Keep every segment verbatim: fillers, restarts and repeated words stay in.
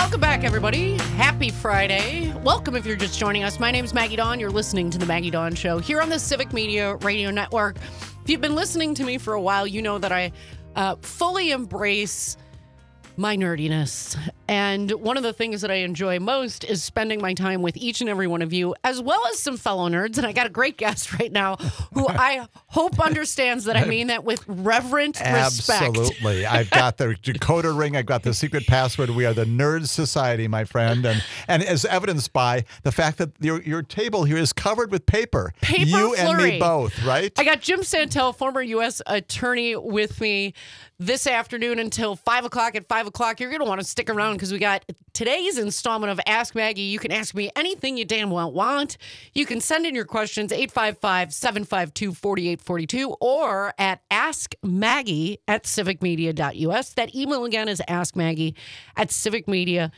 Welcome back, everybody. Happy Friday. Welcome if you're just joining us. My name is Maggie Dawn. You're listening to The Maggie Dawn Show here on the Civic Media Radio Network. If you've been listening to me for a while, you know that I uh, fully embrace my nerdiness. And one of the things that I enjoy most is spending my time with each and every one of you, as well as some fellow nerds. And I got a great guest right now who I hope understands that I mean that with reverent respect. Absolutely. I've got the decoder ring. I've got the secret password. We are the Nerd Society, my friend. And and as evidenced by the fact that your, your table here is covered with paper. Paper You flurry. and me both, right? I got Jim Santel, former U S attorney, with me this afternoon until five o'clock. At five o'clock, you're going to want to stick around because we got today's installment of Ask Maggie. You can ask me anything you damn well want. You can send in your questions, eight five five, seven five two, four eight four two, or at askmaggie at civicmedia.us. That email again is askmaggie at civicmedia.us.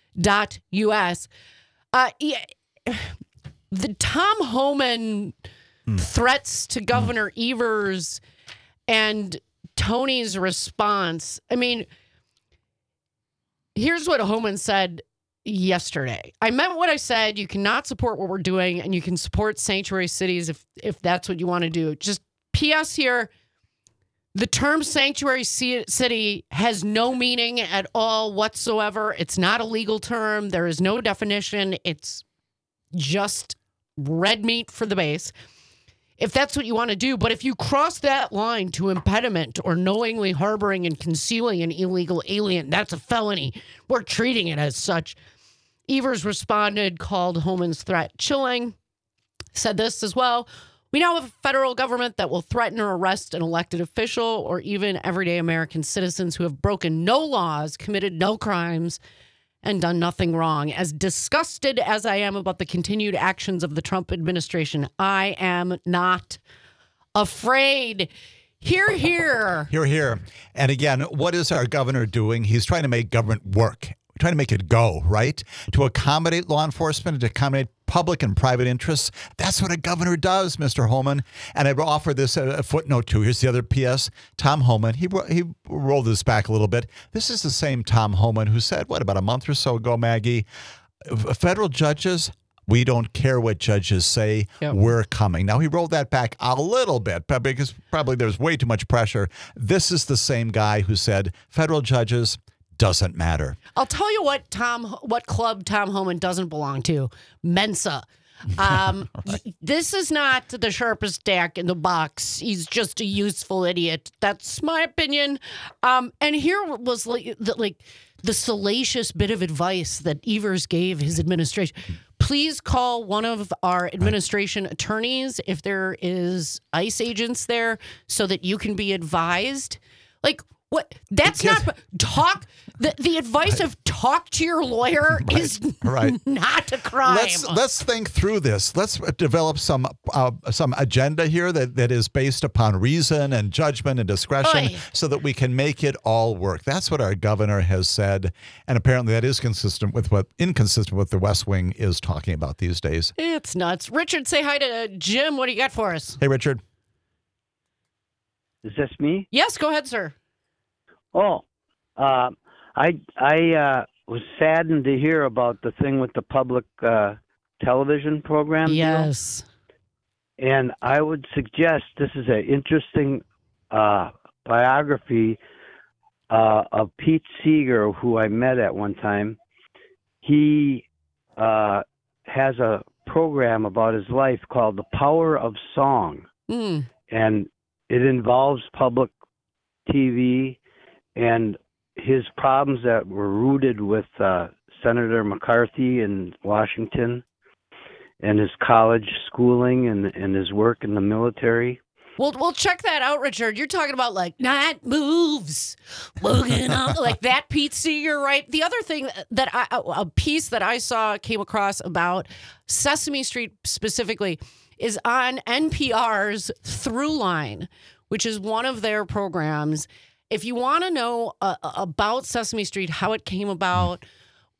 Uh, yeah, the Tom Homan hmm. threats to Governor hmm. Evers and Tony's response. I mean, here's what Homan said yesterday. I meant what I said. You cannot support what we're doing, and you can support sanctuary cities if if that's what you want to do. Just P S here, the term sanctuary city has no meaning at all whatsoever. It's not a legal term. There is no definition. It's just red meat for the base, if that's what you want to do. But if you cross that line to impediment or knowingly harboring and concealing an illegal alien, that's a felony. We're treating it as such. Evers responded, called Homan's threat chilling, said this as well. We now have a federal government that will threaten or arrest an elected official or even everyday American citizens who have broken no laws, committed no crimes, and done nothing wrong. As disgusted as I am about the continued actions of the Trump administration, I am not afraid. Hear, hear. Hear, hear. And again, what is our governor doing? He's trying to make government work, trying to make it go, right? To accommodate law enforcement, to accommodate public and private interests. That's what a governor does, Mister Homan. And I offer this a footnote too. Here's the other P S. Tom Homan, he he rolled this back a little bit. This is the same Tom Homan who said, what, about a month or so ago, Maggie, federal judges, we don't care what judges say. Yep. We're coming. Now, he rolled that back a little bit because probably there's way too much pressure. This is the same guy who said federal judges, doesn't matter. I'll tell you what Tom, what club Tom Homan doesn't belong to. Mensa. Um, right. This is not the sharpest deck in the box. He's just a useful idiot. That's my opinion. Um, and here was like the, like the salacious bit of advice that Evers gave his administration. Please call one of our administration right. attorneys if there is ICE agents there so that you can be advised. Like, what? That's because, not talk. The, the advice right. of talk to your lawyer right. is right. not a crime. Let's let's think through this. Let's develop some uh, some agenda here that, that is based upon reason and judgment and discretion, Oy. so that we can make it all work. That's what our governor has said, and apparently that is consistent with what inconsistent with the West Wing is talking about these days. It's nuts. Richard, say hi to Jim. What do you got for us? Hey, Richard. Is this me? Yes, go ahead, sir. Oh, uh, I I uh, was saddened to hear about the thing with the public uh, television program. Yes. Deal. And I would suggest this is an interesting uh, biography uh, of Pete Seeger, who I met at one time. He uh, has a program about his life called The Power of Song. Mm. And it involves public T V and his problems that were rooted with uh, Senator McCarthy in Washington and his college schooling and, and his work in the military. We'll, we'll check that out, Richard. You're talking about like night moves, like that Pete Seeger, right? The other thing that I, a piece that I saw came across about Sesame Street specifically is on N P R's Throughline, which is one of their programs. If you want to know uh, about Sesame Street, how it came about,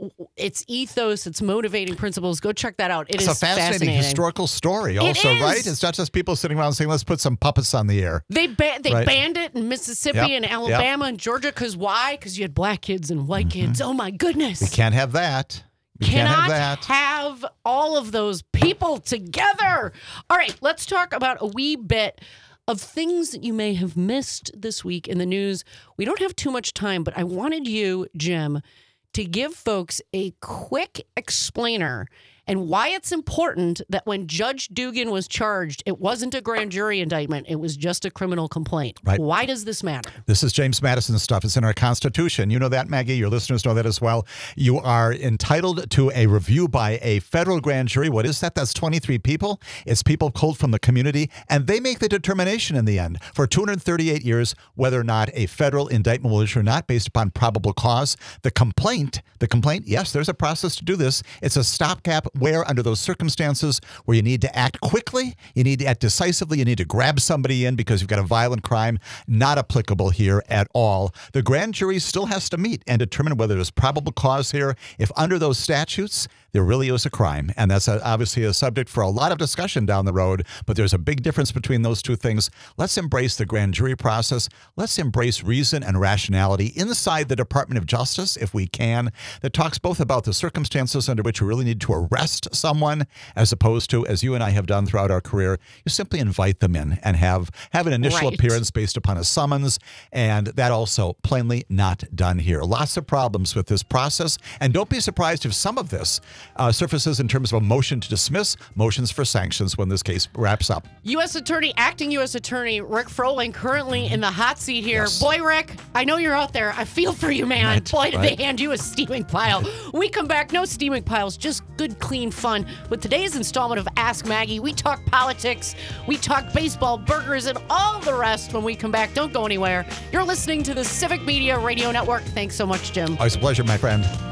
its ethos, its motivating principles. Go check that out. It it's is a fascinating, fascinating historical story It also, is. right? It's not just people sitting around saying, let's put some puppets on the air. They ba- they Right. banned it in Mississippi Yep, and yep. Alabama and Georgia. Because why? Because you had black kids and white Mm-hmm. kids. Oh, my goodness. We can't have that. We can't Cannot have that. have all of those people together. All right, let's talk about a wee bit of things that you may have missed this week in the news. We don't have too much time, but I wanted you, Jim, to give folks a quick explainer and why it's important that when Judge Dugan was charged, it wasn't a grand jury indictment. It was just a criminal complaint. Right. Why does this matter? This is James Madison stuff. It's in our Constitution. You know that, Maggie. Your listeners know that as well. You are entitled to a review by a federal grand jury. What is that? That's twenty-three people. It's people pulled from the community, and they make the determination in the end for two hundred thirty-eight years whether or not a federal indictment will issue or not based upon probable cause. The complaint, the complaint, yes, there's a process to do this. It's a stopgap where under those circumstances where you need to act quickly, you need to act decisively, you need to grab somebody in because you've got a violent crime, not applicable here at all. The grand jury still has to meet and determine whether there's probable cause here. If under those statutes, there really is a crime. And that's a, obviously a subject for a lot of discussion down the road, but there's a big difference between those two things. Let's embrace the grand jury process. Let's embrace reason and rationality inside the Department of Justice, if we can, that talks both about the circumstances under which we really need to arrest someone, as opposed to, as you and I have done throughout our career, you simply invite them in and have, have an initial Right. appearance based upon a summons, and that also plainly not done here. Lots of problems with this process, and don't be surprised if some of this uh, surfaces in terms of a motion to dismiss, motions for sanctions when this case wraps up. U S Attorney, acting U S Attorney Rick Froling, currently in the hot seat here. Yes. Boy, Rick, I know you're out there. I feel for you, man. Right, Boy, did right. they hand you a steaming pile. We come back, no steaming piles, just good, clean fun. With today's installment of Ask Maggie, we talk politics, we talk baseball, burgers, and all the rest when we come back. Don't go anywhere. You're listening to the Civic Media Radio Network. Thanks so much, Jim. Always a pleasure, my friend.